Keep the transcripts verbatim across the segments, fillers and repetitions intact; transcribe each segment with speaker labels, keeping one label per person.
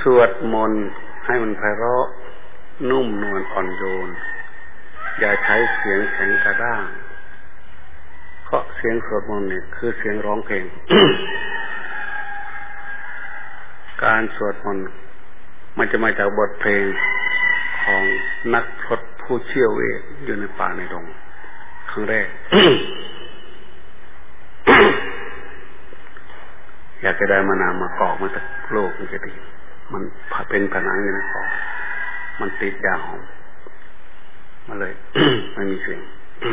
Speaker 1: สวดมนต์ให้มันไพเราะนุ่มนวลอ่อนโยนอย่าใช้เสียงแข็งกระด้างเพราะเสียงสวดมนต์เนี่ยคือเสียงร้องเพลง การสวดมนต์มันจะมาจากบทเพลงของนักพรตผู้เชี่ยวเวทอยู่ในป่าในดงครั้งแรก อยากจะได้มานามมากอกมาจากโลกมันจะดีมันเป็นผนังอยู่ในคอมันติดยาหอมมาเลย ไม่มีเสียง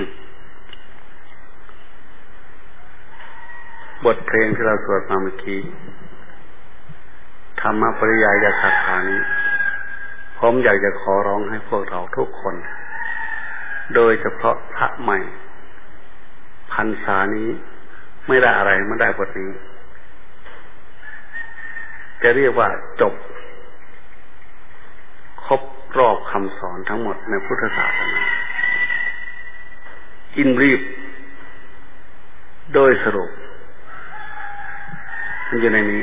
Speaker 1: บทเพลงที่เราสวดมาเมื่อกี้ธรรมปริยายคาถานี้ผมอยากจะขอร้องให้พวกเราทุกคนโดยเฉพาะพระใหม่พรรษานี้ไม่ได้อะไรไม่ได้บทนี้จะเรียกว่าจบครบรอบคำสอนทั้งหมดในพุทธศาสนาอินรีบโดยสรุปมันอยู่ในนี้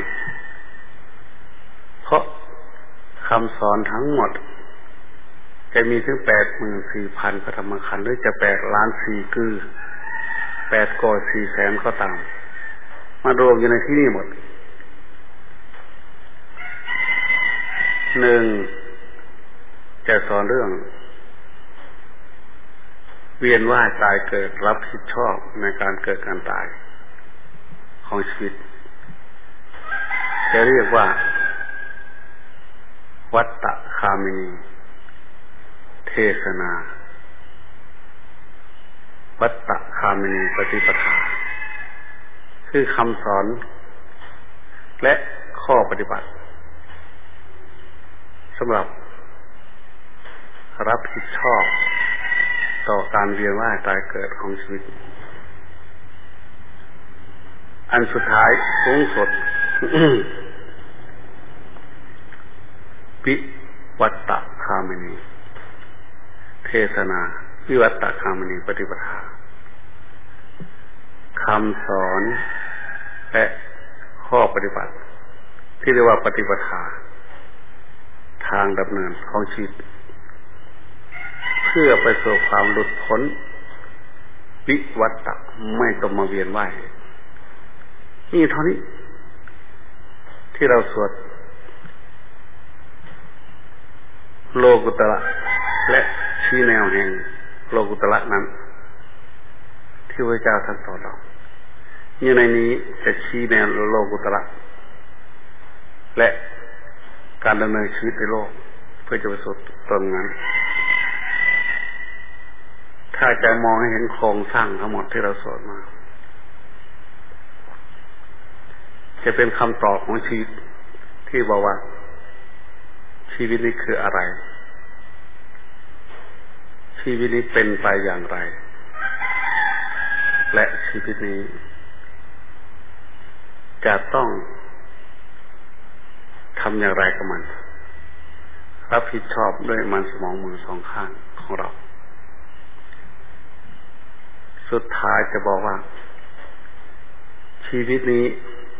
Speaker 1: เพราะคำสอนทั้งหมดจะมีถึงแปดหมื่นสี่พันพระธรรมขันธ์หรือจะแปดล้านสี่คือแปดกอสี่แสนก็ตามมารวมอยู่ในที่นี่หมดหนึ่งจะสอนเรื่องเวียนว่ายตายเกิดรับผิดชอบในการเกิดการตายของชีวิตจะเรียกว่าวัตตคามินีเทศนาวัตตคามินีปฏิปทาคือคำสอนและข้อปฏิบัติสำหรับรับผิดชอบต่อการเวียนว่ายตายเกิดของชีวิตอันสุดท้ายสูงสุด วิวัตตคามินีเทศนาวิวัตตคามินีปฏิปทาคำสอนและข้อปฏิบัติที่เรียกว่าปฏิปทาทางดำเนินของชีวิตเพื่อไปสู่ความหลุดพ้นวิวัตตะไม่ต้องมาเวียนว่ายนี่เท่านี้ที่เราสวดโลกุตระและชี้แนวแห่งโลกุตระนั้นที่พระเจ้าท่านสอนเราอยู่ในนี้จะชี้แนวโลกุตระและการดำเนินชีวิตในโลกเพื่อจะไปสู่ตรงนั้นถ้าจะมองให้เห็นโครงสร้างทั้งหมดที่เราสอนมาจะเป็นคำตอบของชีวิตที่บอกว่าชีวิตนี้คืออะไรชีวิตนี้เป็นไปอย่างไรและชีวิตนี้จะต้องทำอย่างไรกับมันรับผิดชอบด้วยมันสมองมือสองข้างของเราสุดท้ายจะบอกว่าชีวิตนี้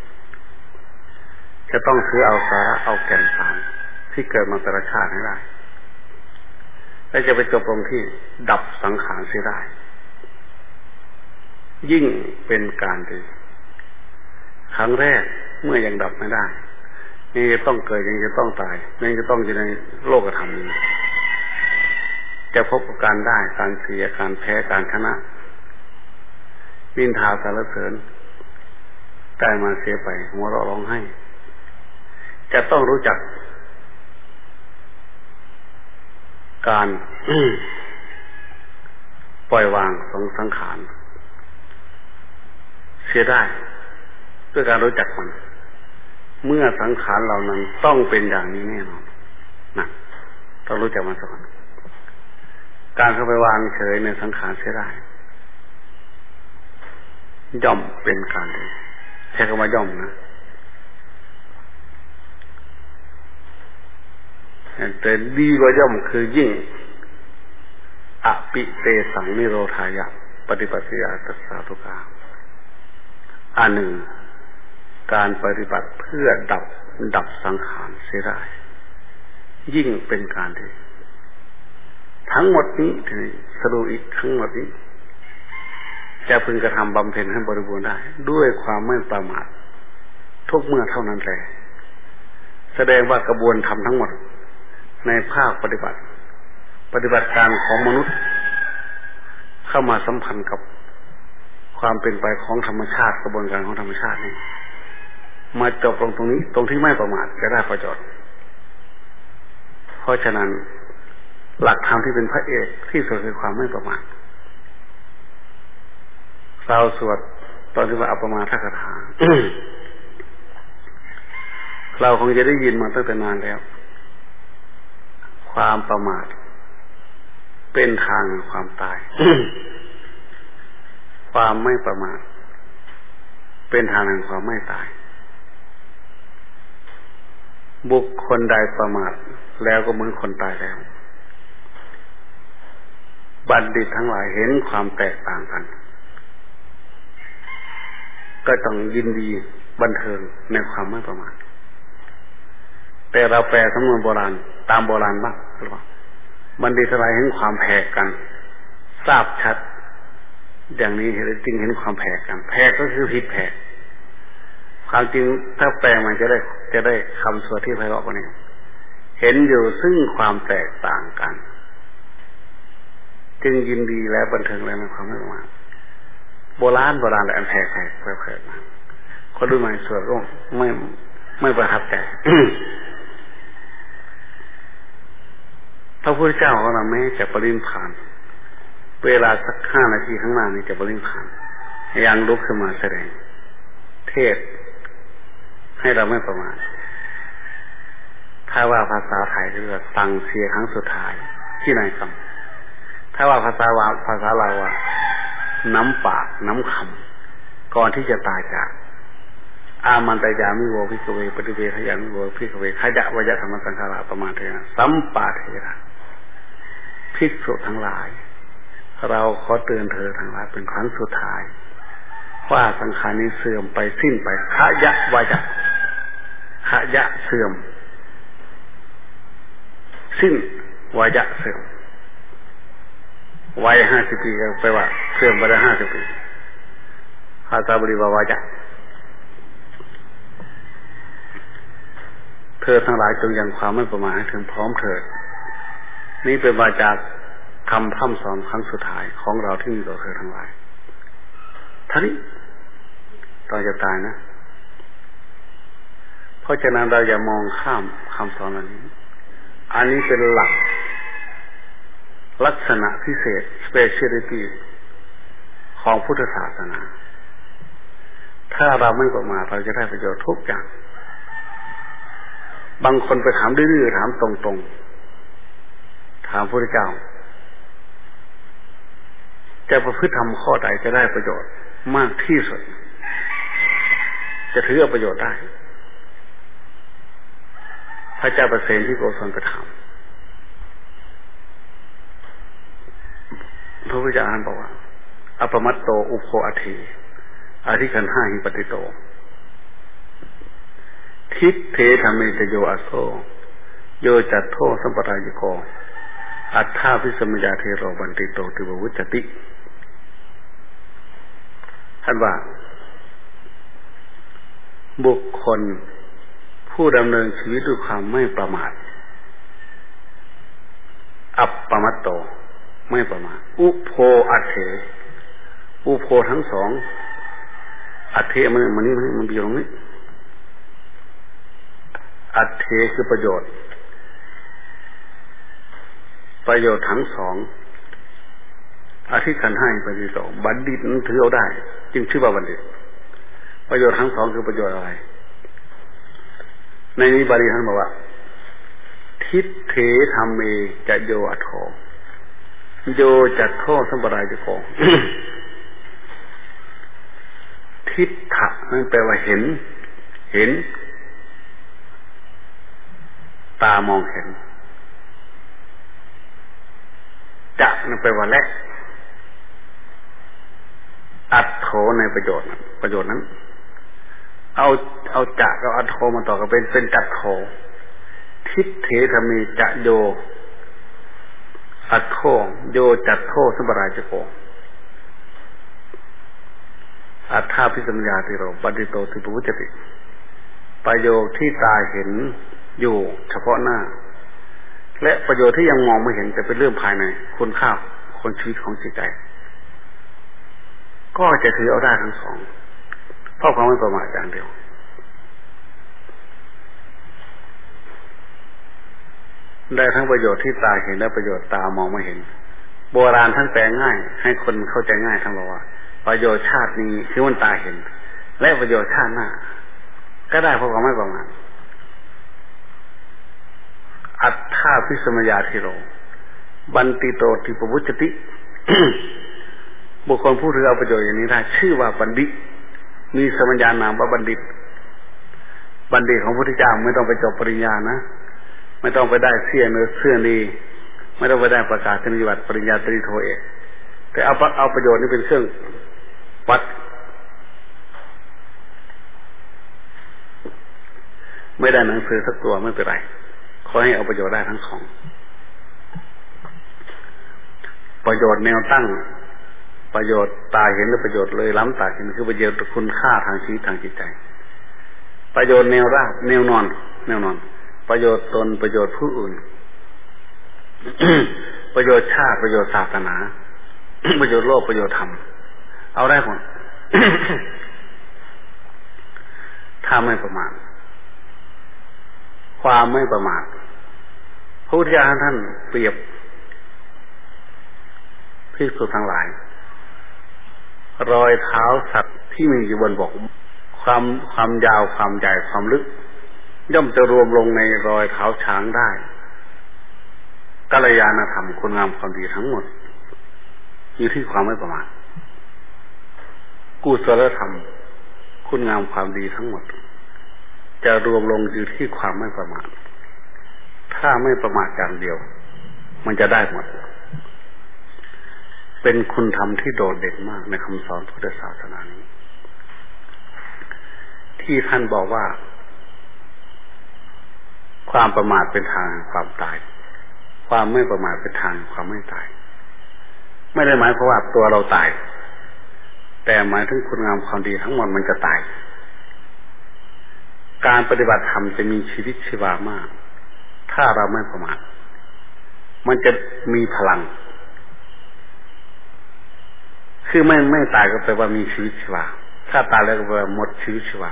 Speaker 1: จะต้องถือเอาสาระเอาแก่นสารที่เกิดมาแต่ละชาติให้ได้และจะไปจบลงที่ดับสังขารเสียได้ยิ่งเป็นการดีครั้งแรกเมื่อยังดับไม่ได้นี่จะต้องเกิดยังจะต้องตายนี่จะต้องอยู่ในโลกธรรมนี้จะพบกับการได้การเสียการแพ้การชนะนินทาสรรเสริญได้มาเสียไปหัวเราะร้องไห้จะต้องรู้จักการ ปล่อยวางสงสังขารเสียได้ด้วยการรู้จักมันเมื่อสังขารเหล่านั้นต้องเป็นอย่างนี้แน่นอนนะต้องรู้จักมันสักคนการเข้าไปวางเฉยในสังขารเสียได้ย่อมเป็นการดีใช้คำว่าย่อมนะแต่ดีกว่าย่อมคือยิ่งอปิเตสังนิโรธายะปฏิปัติยาตัสสาทุกขาอันหนึ่งการปฏิบัติเพื่อดับดับสังขารเสียได้ยิ่งเป็นการที่ทั้งหมดนี้สรุปอีกทั้งหมดนี้จะพึงกระทำบำเพ็ญให้บริบูรณ์ได้ด้วยความไม่ประมาททุกเมื่อเท่านั้นแหละแสดงว่ากระบวนธรรมทั้งหมดในภาคปฏิบัติปฏิบัติการของมนุษย์เข้ามาสัมพันธ์กับความเป็นไปของธรรมชาติกระบวนการของธรรมชาตินี้มาจบลงตรงนี้ตรงที่ไม่ประมาทจะได้ประโยชน์เพราะฉะนั้นหลักธรรมที่เป็นพระเอกที่สุดคือความไม่ประมาทเราสวดตอนที่ว่าอัปปมาทคาถา เราคงจะได้ยินมาตั้งแต่นานแล้วความประมาทเป็นทางแห่งความตาย ความไม่ประมาทเป็นทางแห่งความไม่ตายบุคคลใดประมาทแล้วก็เหมือนคนตายแล้วบัณฑิตทั้งหลายเห็นความแตกต่างกันก็ต้องยินดีบันเทิงในความไม่ประมาทแต่เราแปลสำนวนโบราณตามโบราณบ้างหรือเปล่าบัณฑิตทั้งหลายเห็นความแผกกันทราบชัดอย่างนี้จริงเห็นความแผกกันแผกก็คือผิดแผกความจริงถ้าแปลมันจะได้จะได้คำสวดที่ไพเราะกว่านี้เห็นอยู่ซึ่งความแตกต่างกันจึงยินดีและบันเทิงและในความไม่ประมาทโบราณโบราณแต่อันแผกแผกแผกแผกมาคนรุ่นใหม่สวดก็ไม่ไม่ประทับใจ พระพุทธเจ้าของเราแม้จะปรินิพพานเวลาสักห้านาทีข้างหน้านี้จะปรินิพพานยังลุกขึ้นมาแสดงเทศให้เราไม่ประมาทถ้าว่าภาษาไทยเรียกว่าสั่งเสียครั้งสุดท้ายที่ไหนคำถ้าว่าภาษาว่าภาษาเราว่าน้ำปากน้ำคำก่อนที่จะตายจากอามันตยามิโวภิกขเวปฏิเวทยามิโวภิกขเวขยะวยะธรรมสังขาราประมาณเท่านั้นสัมปาเทระภิกษุทั้งหลายเราขอเตือนเธอทั้งหลายเป็นครั้งสุดท้ายว่าสังขารนี้เสื่อมไปสิ้นไปขยะวยะขยะเสื่อมสิ้นวยะเสื่อมวัยห้าสิบปีก็แปลว่าเสื่อมไปได้ห้าสิบปีภาษาบาลีว่าวายะเธอทั้งหลายจงยังความไม่ประมาทให้ถึงพร้อมเถิดนี่เป็นวาจาคำพร่ำสอนครั้งสุดท้ายของเราที่มีต่อเธอทั้งหลายท่านี้ตอนจะตายนะเพราะฉะนั้นเราอย่ามองข้ามคำสอนอันนี้อันนี้เป็นหลักลักษณะพิเศษ speciality ของพุทธศาสนาถ้าเราไม่ประมาทเราจะได้ประโยชน์ทุกอย่างบางคนไปถามดื้อๆถามตรงๆถามพระพุทธเจ้าจะประพฤติธรรมข้อใดจะได้ประโยชน์มากที่สุดจะถือเอาประโยชน์ได้พระเจ้าประเสนที่โกศลก็ถามพระพุทธเจ้าอ่านบอกว่าอปมัตโตอุปโภอธิอธิขันธ์ห้าหิปติโตทิฏเถธรรมิจโยอโศโยจัตโธสัมปรายโกอัฏฐาภิสมัญญาเทโรบันติโตติววุจติท่านว่าบุคคลผู้ดำเนินชีวิตด้วยความไม่ประมาทอัปปมัตโตไม่ประมาทอุโภอัตเถอุโภทั้งสองอัตเถมันมันนี่มันอยู่ตรงนี้อัตเถคือประโยชน์ประโยชน์ทั้งสองอธิขันธ์ให้ปฏิโตบัณฑิตนั้นถือเอาได้จึงชื่อว่าบัณฑิตประโยชน์ทั้งสองคือประโยชน์อะไรในนี้บาลีท่านบอกว่าทิฏเถธรรมเมจะโยอัตโธโยจัตโธสัมปรายโก ทิฏฐะนั่นแปลว่าเห็นเห็นตามองเห็นจะนั่นแปลว่าและอัตโธในประโยชน์นั้นประโยชน์นั้นเอาเอาจะกับอัตโธมาต่อกันเป็นเป็นจัตโธทิฏเถธรรมีจะโยอัตโธโยจัตโธสัมปราจโกอัฏฐาภิสัมยาติโรปฏิโตติปุจจติประโยชน์ที่ตาเห็นอยู่เฉพาะหน้าและประโยชน์ที่ยังมองไม่เห็นแต่เป็นเรื่องภายในคุณค่าคนชีวิตของจิตใจก็จะถือเอาได้ทั้งสองเพราะความไม่ประมาทอย่างเดียวได้ทั้งประโยชน์ที่ตาเห็นและประโยชน์ตามองไม่เห็นโบราณท่านแปลง่ายให้คนเข้าใจง่ายทั้งบอกว่าประโยชน์ชาตินี้คือมันตาเห็นและประโยชน์ชาติหน้าก็ได้เพราะความไม่ประมาทอัฏฐาภิสัมยาธิโรบันติโตติปุจจติ บุคคลผู้ถือเอาประโยชน์อย่างนี้ได้ชื่อว่าบัณฑิตมีสมัญญานามว่าบัณฑิตบัณฑิตของพระพุทธเจ้าไม่ต้องไปจบปริญญานะไม่ต้องไปได้เสี้ยเนื้อเสื้อดีไม่ต้องไปได้ประกาศนียบัตรปริญญาตรีโทเอกแต่เอาเอาประโยชน์นี้เป็นเครื่องวัดไม่ได้หนังสือสักตัวไม่เป็นไรขอให้เอาประโยชน์ได้ทั้งสองประโยชน์แนวตั้งประโยชน์ตาเห็นและประโยชน์เลยล้ำตาเห็นคือประโยชน์คุณค่าทางชีวิตทางจิตใจประโยชน์แนวราบแนวนอนแนวนอนประโยชน์ตนประโยชน์ผู้อื่น ประโยชน์ชาติประโยชน์ศาสนา ประโยชน์โลกประโยชน์ธรรมเอาได้หมด ถ้าไม่ประมาทความไม่ประมาทพระพุทธเจ้าท่านเปรียบภิกษุทั้งหลายรอยเท้าสัตว์ที่มีอยู่บนบกความความยาวความใหญ่ความลึกย่อมจะรวมลงในรอยเท้าช้างได้กัลยาณธรรมคุณงามความดีทั้งหมดอยู่ที่ความไม่ประมาทกุศลธรรมคุณงามความดีทั้งหมดจะรวมลงอยู่ที่ความไม่ประมาทถ้าไม่ประมาทอย่างเดียวมันจะได้หมดเป็นคุณธรรมที่โดดเด่นมากในคำสอนพุทธศาสนานี้ที่ท่านบอกว่าความประมาทเป็นทางความตายความไม่ประมาทเป็นทางความไม่ตายไม่ได้หมายความว่าตัวเราตายแต่หมายถึงคุณงามความดีทั้งหมดมันจะตายการปฏิบัติธรรมจะมีชีวิตชีวามากถ้าเราไม่ประมาทมันจะมีพลังคือไม่ไม่ตายก็แปลว่ามีชีวิตชีวาถ้าตายแล้วก็แปลว่าหมดชีวิตชีวา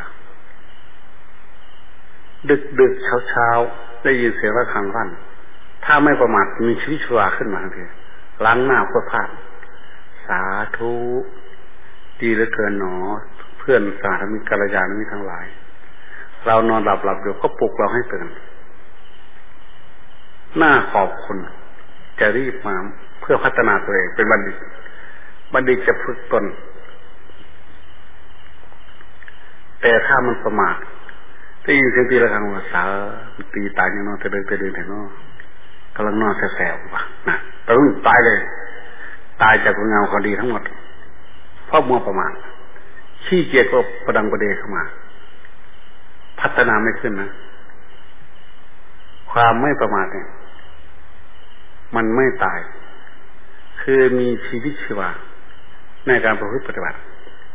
Speaker 1: ดึกดึกเช้าเช้าได้ยินเสียงระฆังรั่นถ้าไม่ประมาทมีชีวิตชีวาขึ้นมาทันทีล้างหน้าเพื่อพลาดสาธุดีเหลือเกินหนอเพื่อนสาธมิกกัลยาณมิตรทั้งหลายเรานอนหลับหลับอยู่ก็ปลุกเราให้ตื่นหน้าขอบคุณจะรีบมาเพื่อพัฒนาตัวเองเป็นบัณฑิตบัณฑิตจะฝึกตนแต่ถ้ามันประมาทได้ยินเสียงตีระฆังว่าสาตีตายอย่างนอนจะเดินจะเดินแต่นอนกำลังนอนแสบๆว่ะนะตอนตายเลยตายจากคุณงามความดีทั้งหมดเพราะมัวประมาทขี้เกียจก็ประดังประเดเข้ามาพัฒนาไม่ขึ้นนะความไม่ประมาทเนี่ยมันไม่ตายคือมีชีวิตชีวาในการประพฤติปฏิบัติ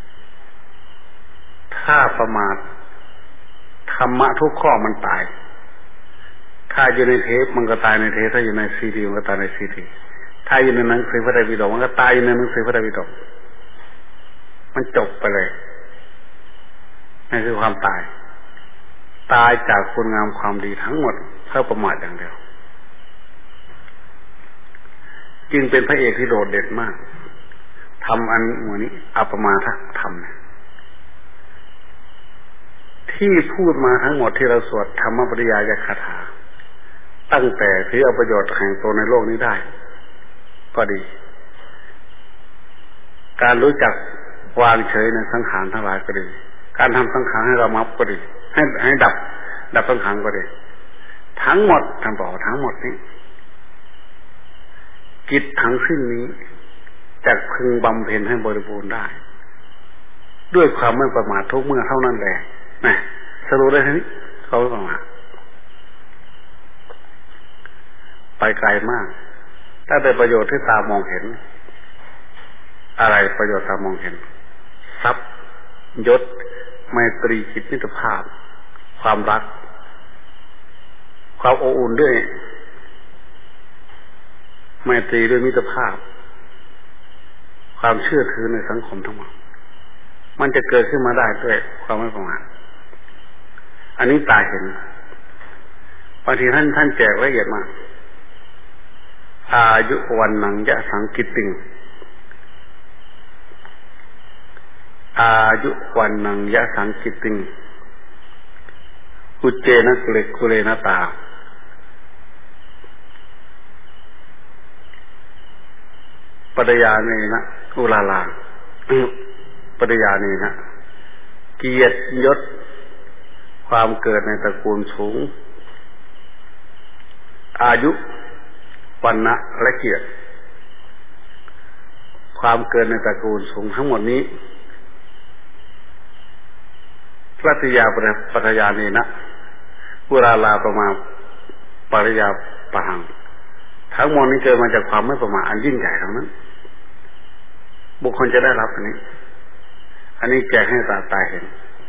Speaker 1: ถ้าประมาทธรรมะทุกข้อมันตายถ้าอยู่ในเทปมันก็ตายในเทปถ้าอยู่ในซีดีมันก็ตายในซีดีถ้าอยู่ในหนังสือพระไตรปิฎกมันก็ตายอยู่ในหนังสือพระไตรปิฎกมันจบไปเลยนั่นคือความตายตายจากคุณงามความดีทั้งหมดเพื่อประมาทอย่างเดียวจึงเป็นพระเอกที่โดดเด่นมากทำอันหมู่นี้อัปมาทธรรมที่พูดมาทั้งหมดที่เราสวดธรรมปริยายคาถาตั้งแต่ถือเอาประโยชน์แห่งตนในโลกนี้ได้ก็ดีการรู้จักวางเฉยในสังขารทั้งหลายก็ดีการทำสังขารให้เรามับก็ดีให้ให้ดับดับสังขารก็ดีทั้งหมดท่านบอกทั้งหมดนี้กิจทั้งสิ้นนี้จะพึงบำเพ็ญให้บริบูรณ์ได้ด้วยความไม่ประมาททุกเมื่อเท่านั้นแหละนะสรุปได้ทีนี้เขาไม่ประมาทไปไกลมากถ้าเป็นประโยชน์ที่ตามองเห็นอะไรประโยชน์ตามองเห็นทรัพย์ยศไมตรีจิตมิตรภาพความรักความอบอุ่นด้วยไมตรีด้วยมิตรภาพความเชื่อถือในสังคมทั้งหมดมันจะเกิดขึ้นมาได้ด้วยความไม่ประมาทอันนี้ตาเห็นบางทีท่านท่านแจกละเอียดมากอายุวันนังยะสังกิติงอายุวันนังยะสังกิติงอุเจนะกุเลกุเลนะตาปัจญาเนนะอุลาลาปัจญาเนนะเกียรติยศความเกิดในตระกูลสูงอายุวันนะและเกียรติความเกิดในตระกูลสูงทั้งหมดนี้ปัจญาปัจญาเนนะอุลาลาประมาปริยาปะหังทั้งหมดนี้เกิดมาจากความไม่ประมาทอันยิ่งใหญ่ทั้งนั้นบุคคลจะได้รับอันนี้อันนี้แจกให้ตาตาเห็น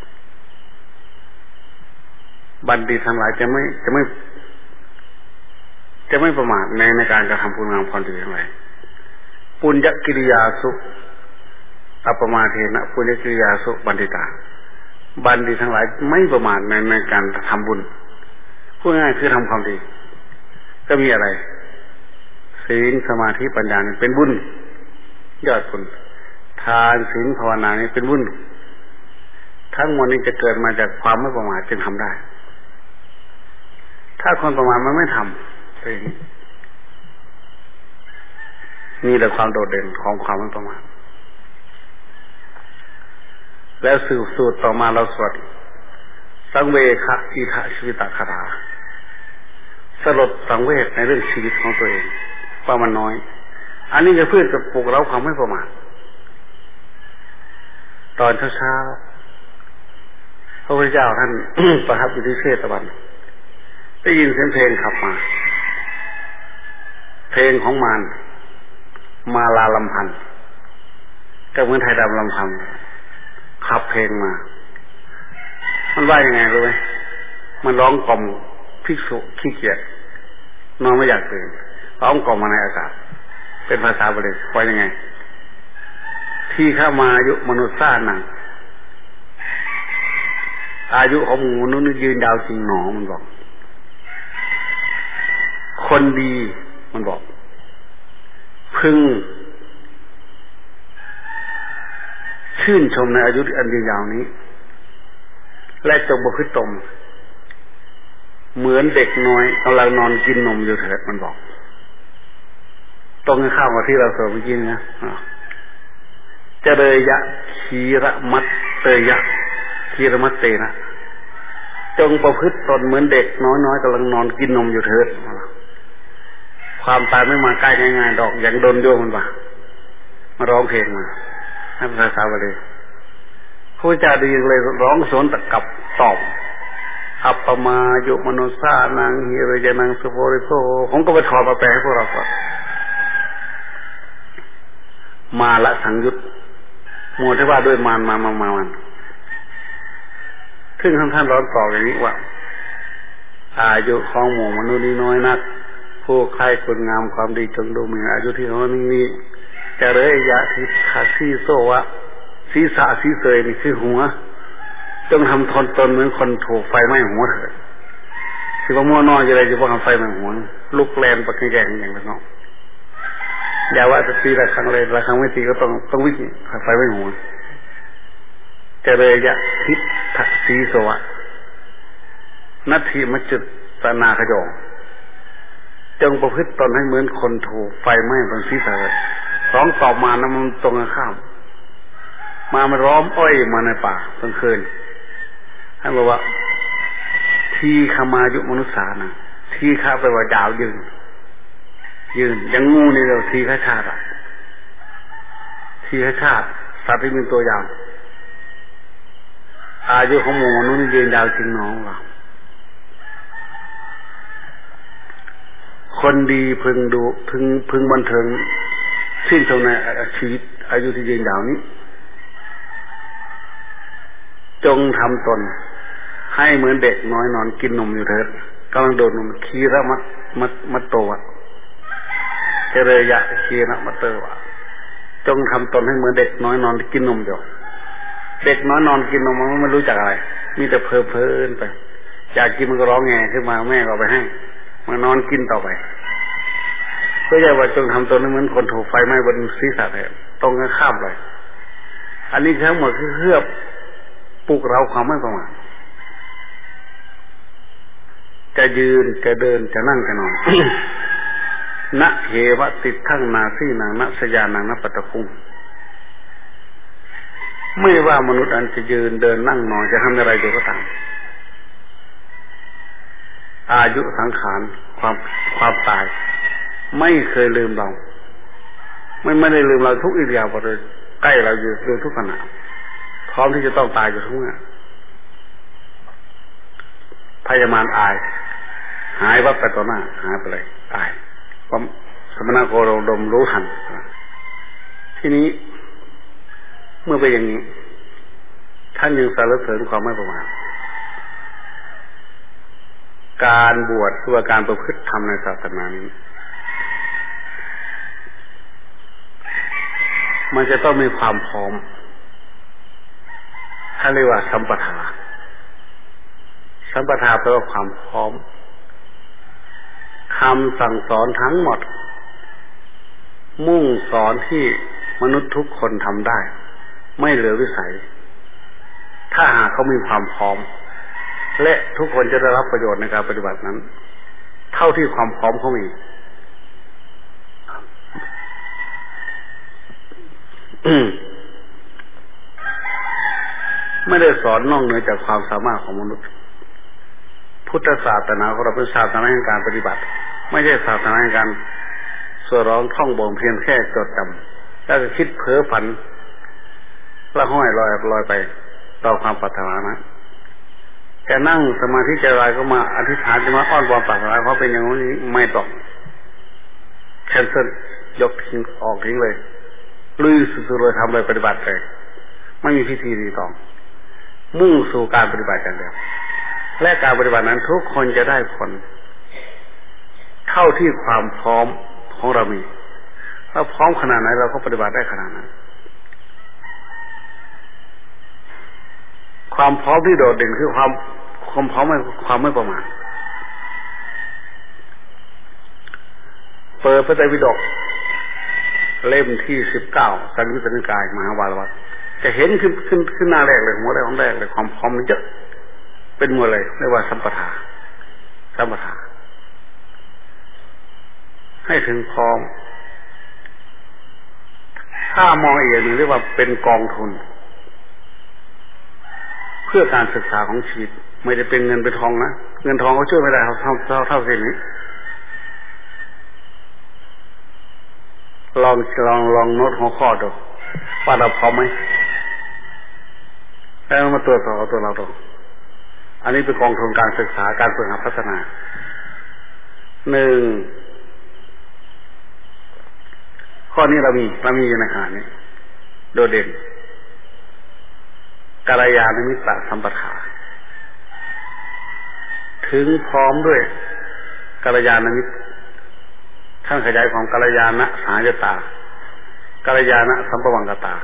Speaker 1: บัณฑิตทั้งหลายจะไม่จะไม่จะไม่ประมาทในในการกระทำคุณงามความดีทั้งหลายปุญญกิริยาสุอัปปมาเทนะปุญญกิริยาสุบัณฑิตาบัณฑิตทั้งหลายไม่ประมาทในในการทำบุญพูดง่ายคือทำความดีก็มีอะไรศีลสมาธิปัญญานี่เป็นบุญยอดบุญทานศีลภาวนานี่เป็นบุญทั้งหมดนี้จะเกิดมาจากความไม่ประมาทจึงทำได้ถ้าคนประมาทมันไม่ทำเป็นนี่แหละความโดดเด่นของความไม่ประมาทแล้วสืบสูตรต่อมาเราสวดสังเวชอิทะชีวิตคาถาสลดสังเวชในเรื่องชีวิตของตัวเองว่ามันน้อยอันนี้จะเพื่อจะปลุกเราความไม่ประมาทตอนเช้าๆพระพุทธเจ้าท่าน ประทับอยู่ที่เชตวันได้ยินเสียงเพลงขับมาเพลงของมารมาลาลำพันธ์ก็เหมือนไทยดำลำพันธ์ขับเพลงมามันว่ายังไงรู้ไหมมันร้องกล่อมภิกษุขี้เกียจนอนไม่อยากตื่นร้องกล่อมมาในอากาศเป็นภาษาบาลีว่ายังไงที่เข้ามาอายุมนุษย์ซ่าหนังอายุของหมูนู้นยืนยาวจริงหนอมันบอกคนดีมันบอกพึงชื่นชมในอายุอันยืนยาวนี้และจงประพฤติตนเหมือนเด็กน้อยกำลังนอนกินนมอยู่เถิดมันบอกตรงข้าวกับที่เราสวดเมื่อกี้นะเจเรยะขีระมัตเตยะขีระมัตเตนะจงประพฤติตนเหมือนเด็กน้อยๆกำลังนอนกินนมอยู่เถิดความตายไม่มาใกล้ง่ายๆดอกอย่างโดนโยมมันบ่ามาร้องเพลงมาให้ภาษาบาลีพระเจ้าดีเลยร้องสวนตะกับตอบอัปปมาโยมโนสานังฮิริยนังสุโภริโสผมก็ไปถอดมาแปลให้พวกเราฟังมาละสังยุตโมที่ว่าด้วยมารมามามามันซึ่งท่านท่านร้อนตอบอย่างนี้ว่าอายุของหมู่มนุษย์นี้น้อยนักผู้ใครคุณงามความดีจงดูเหมือนอายุที่เขานี้นี้จะเลยยะทิคาซีโซวะศีรษะศีเสยนี่คือหัวจงทำทนตนเหมือนคนถูกไฟไหม้หัวเถิดสิว่ามัวนอนจะอะไรจะว่าทำไฟไหม้หัวลุกแลนปะแกงอย่างนั้นเนาะอย่าว่าจะตีละครั้งเลยละครั้งไม่ตีก็ต้องต้องวิ่งไฟไหม้หัวจะเลยยะทิทักศีโซวะนัตถิมัจจุตนาขยงจงประพฤติตนให้เหมือนคนถูกไฟไหม้บนศีรษะร้องตอบมานะมันตรงกันข้ามมามันร้อมอ้อยมาในป่ากลางคืนท่านบอกว่าทีขมายุมนุษย์สานะทีข้าไปว่ายาวยืนยืนยังงูนี่เราทีข้าชาติอ่ะทีข้าชาติสัตว์ที่มีตัวยาวอายุของหมู่มนุษย์ยืนยาวจริงน้องเราคนดีพึงดูพึงพึงบันเทิงชื่นชมในชีวิตอายุที่ยืนยาวนี้จงทำตนให้เหมือนเด็กน้อยนอนกินนมอยู่เถิดกำลังโดดนมคีระมัดมัดมัดโตวะเจริยะคีระมัดเตวะจงทำตนให้เหมือนเด็กน้อยนอนกินนมอยู่เด็กน้อยนอนกินนมมันไม่รู้จักอะไรมีแต่เพลินเพลินไปอยากกินมันก็ร้องแงขึ้นมาแม่ก็ไปให้มันนอนกินต่อไปก็อย่าว่าจงทำตนให้เหมือนคนถูกไฟไหม้บนศีรษะแทนตรงกันข้ามเลยอันนี้ทั้งหมดคือเพื่อปลุกเราความไม่ประมาทจะยืนจะเดินจะนั่งจะนอน ณเหวะติดทั้งนาสีนางณสยานางณปัตตคุงไม่ว่ามนุษย์อันจะยืนเดินนั่งนอนจะทำอะไรก็ตามอายุสังขารความความตายไม่เคยลืมเราไม่ไม่ได้ลืมเราทุกอิริยาบถใกล้เราอยู่ทุกขณะพร้อมที่จะต้องตายอยู่ทุกเมื่อพยามารอายหายวับไปต่อหน้าหายไปเลยตายความสมณโคดมรู้ทันทีนี้เมื่อไปอย่างนี้ท่านยังสรรเสริญความไม่ประมาทการบวชคือการประพฤติธรรมในศาสนานี้มันจะต้องมีความพร้อมท่านเรียกว่าสัมปทาสัมปทาแปลว่าความพร้อมคำสั่งสอนทั้งหมดมุ่งสอนที่มนุษย์ทุกคนทำได้ไม่เหลือวิสัยถ้าหากเขามีความพร้อมและทุกคนจะได้รับประโยชน์ในการปฏิบัตินั้นเท่าที่ความพร้อมเขามีไม่ได้สอนนอกเหนือจากความสามารถของมนุษย์พุทธศาสนาของเราเป็นศาสนาแห่งการปฏิบัติไม่ใช่ศาสนาแห่งการสวดร้องท่องบ่มเพียงแค่จดจำแล้วก็คิดเพ้อฝันละห้อยลอยลอยไปต่อความปรารถนานะแต่นั่งสมาธิใจลอยก็มาอธิษฐานจะมาอ้อนวอนปรารถนาเพราะเป็นอย่างนี้ไม่ต้องแคนเซิลยกทิ้งออกทิ้งเลยลุยสุดๆเลยทำเลยปฏิบัติเลยไม่มีพิธีรีตองมุ่งสู่การปฏิบัติกันเดียวและการปฏิบัตินั้นทุกคนจะได้ผลเท่าที่ความพร้อมของเรามีถ้าพร้อมขนาดไหนเราก็ปฏิบัติได้ขนาดนั้นความพร้อมที่โดดเด่นคือความความพร้อมไม่ความไม่ประมาทเปิดพระไตรปิฎกเล่มที่สิบเก้าสังยุตตนิกายมหาวารวัตจะเห็นขึ้นขึ้นขึ้นหน้าแรกเลยหัวแรกของแรกเลยความพร้อมมันเยอะเป็นหมดเลยเรียกว่าสัมปทาสัมปทาให้ถึงพร้อมถ้ามองอีกอย่างหนึ่งเรียกว่าเป็นกองทุนเพื่อการศึกษาของชีวิตไม่ได้เป็นเงินเป็นทองนะเงินทองเขาช่วยไม่ได้เขาเท่าเท่าเท่าสิ่งนี้ลองลองลองโน้ตหัวข้อดูว่าเราพร้อมไหมแล้วมาตรวจสอบตัวเราดูอันนี้เป็นกองทุนการศึกษาการฝึกหัดพัฒนาหนึ่งข้อนี้เรามีเรามีอยู่ในขณะนี้โดดเด่นกัลยาณมิตรสัมปทาถึงพร้อมด้วยกัลยาณมิตรท่านขยายของกัลยาณสหายตากัลยาณสัมปวังกตา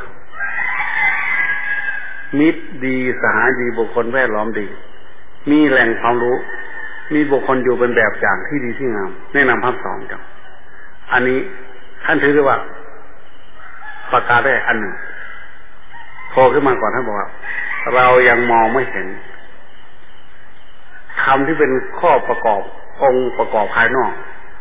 Speaker 1: มิตรดีสหายดีบุคคลแวดล้อมดีมีแหล่งความรู้มีบุคคลอยู่เป็นแบบอย่างที่ดีที่งามแนะนำพัฒสอนจังอันนี้ท่านถือว่าประกาศได้อันหนึ่งโผล่ขึ้นมาก่อนท่านบอกว่าเรายังมองไม่เห็นธรรมที่เป็นข้อประกอบองค์ประกอบภายนอก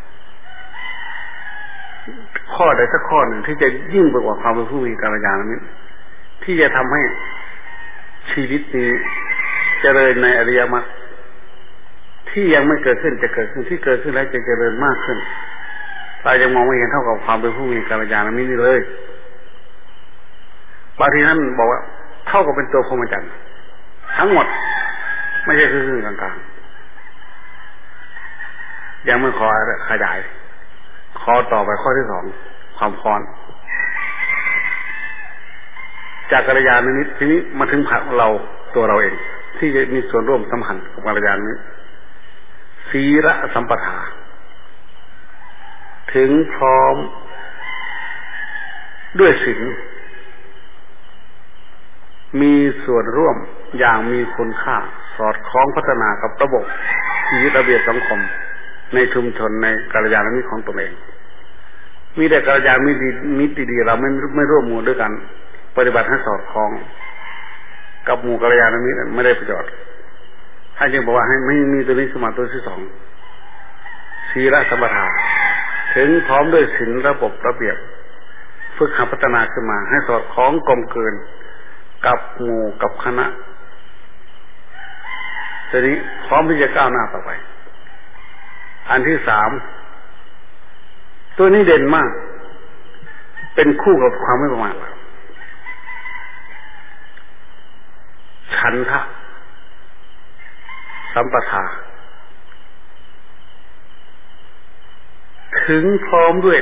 Speaker 1: ข้อใดสักข้อหนึ่งที่จะยิ่งไปกว่าความเป็นผู้มีกัลยาณมิตรที่จะทำให้ชีวิตนี้เจริญในอริยมรรคที่ยังไม่เกิดขึ้นจะเกิดขึ้นที่เกิดขึ้นแล้วจะเจริญมากขึ้นเรายังมองไม่เห็นเท่ากับความเป็นผู้มีกัลยาณมิตรนี่เลยบางทีนั้นบอกว่าเท่ากับเป็นตัวพรหมจรรย์ทั้งหมดไม่ใช่ครึ่งๆกลางๆยังไม่ขอขยายขอต่อไปข้อที่สองความพรจากกัลยาณมิตรทีนี้มาถึงผักเราตัวเราเองที่จะมีส่วนร่วมสำคัญกับกัลยาณมิตรศีลสัมปทาถึงพร้อมด้วยศีลมีส่วนร่วมอย่างมีคุณค่าสอดคล้องพัฒนากับระบบชีวิตระเบียบสังคมในชุมชนในกัลยาณมิตรของตนเองมีแต่กัลยาณมิตรมิตรดีๆเราไม่ไม่ร่วมมือด้วยกันปฏิบัติให้สอดคล้องกับหมู่กัลยาณมิตรไม่ได้ประโยชน์ถ้าจึงบอกว่าให้ไม่มีตัวนี้สมาตัวที่สองศีลสัมปทาถึงพร้อมด้วยศีลระบบระเบียบฝึกหัดพัฒนาขึ้นมาให้สอดคล้องกลมกลืนกับหมู่กับคณะทีนี้พร้อมที่จะก้าวหน้าต่อไปอันที่สามตัวนี้เด่นมากเป็นคู่กับความไม่ประมาทฉันทะสัมปทาถึงพร้อมด้วย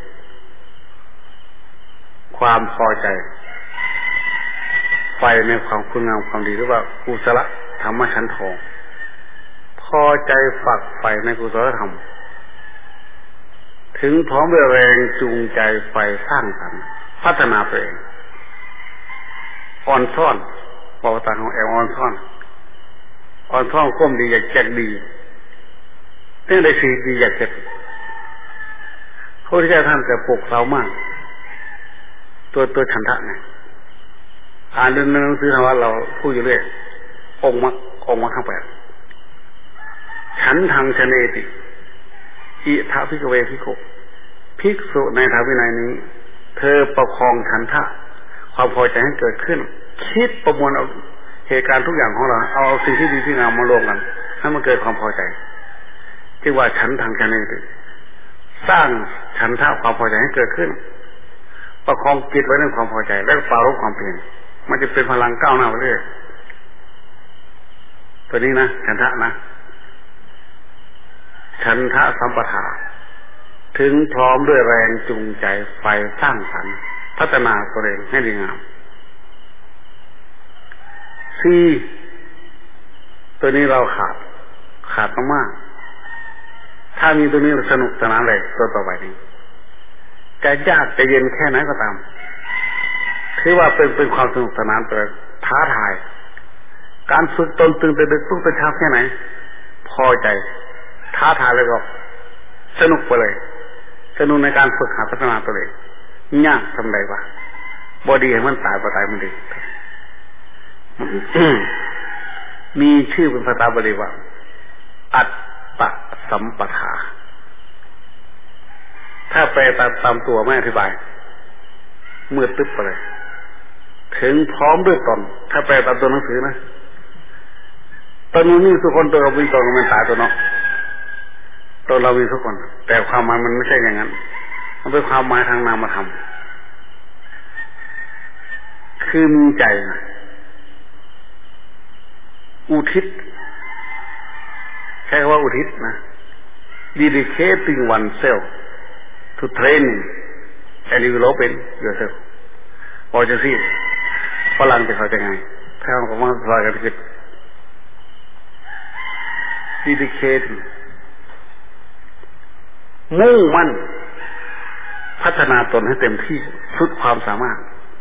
Speaker 1: ความพอใจไฟในความคุณงามความดีหรือว่ากุศลธรรมชั้นทองพอใจฝักใฝ่ในกุศลธรรมถึงพร้อมด้วยแรงจูงใจไฟสร้างสรรค์พัฒนาตัวเองอ่อนซ่อนบอกต่างของแอลอ่อนซ่อนอ่อนซ่อนก้มดีอยากแจกดีเรื่องใดสีดีอยากเก็บพระพุทธเจ้าท่านจะปลุกเรามากตัวตัวฉันทะเนี่ยอ่านเรื่องหนังสือธรรมะเราพูดอยู่เรื่อยองค์มรรคองค์มรรคทั้งแปดฉันทางชเนติอิทะภิกขเวภิกขุภิกษุในธรรมวินัยนี้เธอประคองฉันทะความพอใจให้เกิดขึ้นคิดประมวลเอาเหตุการณ์ทุกอย่างของเราเอาสิ่งที่ดีที่งามมารวมกันให้มันเกิดความพอใจจึงว่าฉันทางชเนติสร้างฉันทะความพอใจให้เกิดขึ้นประคองจิตไว้ในความพอใจและปรารภความเพียรมันจะเป็นพลังก้าวหน้าไปเรื่อยตัวนี้นะฉันทะนะฉันทะสัมปทาถึงพร้อมด้วยแรงจูงใจไฟสร้างสรรค์พัฒนาตัวเองให้ดีงามสี่ตัวนี้เราขาดขาดมากๆถ้ามีตัวนี้สนุกสนานเลยตัวต่อไปนี้จะยากจะเย็นแค่ไหนก็ตามถือว่าเป็นเป็นความสนุกสนานเป็นท้าทายการฝึกตนตื่นแต่ดึกทุกแต่เช้าแค่ไหนพอใจท้าทายเลยก็สนุกไปเลยสนุกในการฝึกหัดพัฒนาตัวเองยากทำไดวะบอดีให้มันตายบ่ตายมันดี มีชื่อเป็นภาษาบาลีว่าอัตตสัมปทาถ้าแปลตามตามตัวไม่อธิบายมืดตึ๊บไปเลยถึงพร้อมด้วยตนถ้าแปลตามตัวหนังสือนะตอนนี้มีทุกคนตัวเราเป็นตัวมันตายตัวเนาะตัวเรามีทุกคนแต่ความหมายมันไม่ใช่อย่างนั้นมันเป็นความหมายทางนามธรรมคือมีใจนะอุทิศใช้คำว่าอุทิศนะ dedicating oneself to training and developing yourself พอจะสิฝรั่งจะเข้าใจไงถ้าผมว่าภาษาอังกฤษ dedicating มุ่งมั่นพัฒนาตนให้เต็มที่สุดความสามารถ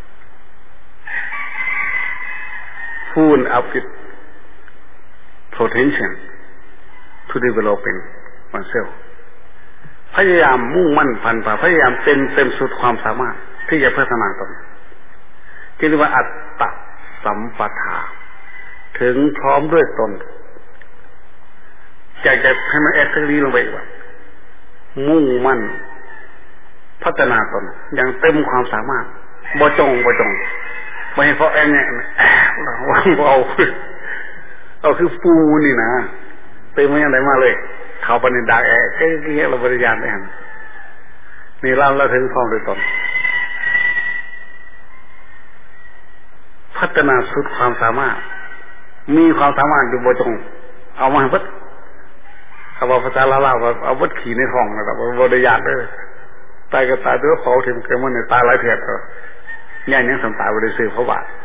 Speaker 1: full up with potential to developing oneself พยายามมุ่งมั่นพันฝ่าพยายามเต็มเต็มสุดความสามารถที่จะพัฒนาตนที่เรียกว่าอัตตสัมปทาถึงพร้อมด้วยตนอยากจะให้มันแอดเทอรี่ลงไปอีกว่ามุ่งมั่นพัฒนาตนอย่างเต็มความสามารถบ่จงบ่จงไม่ให้เพราะแอนเนี่ยเราเอาเอาคือปูนี่นะเต็มไม่อะไรมาเลยเขาปนิดาแอร์แค่เงี้ยเราบริยานได้หันนี่เราเราถึงพร้อมด้วยตนพัฒนาสุดความสามารถมีความสามารถอยู่บ่จงเอามาวัดเขาบอกภาษาลาวว่าเอาวัดขี่ในท้องนะครับบ่ได้ยากเลยตายก็ตายด้วยเขาถึงเกิดมันในตายหลายเถื่อนก็ง่ายนี้สันตายบ่ได้ซื้อเพราะว่า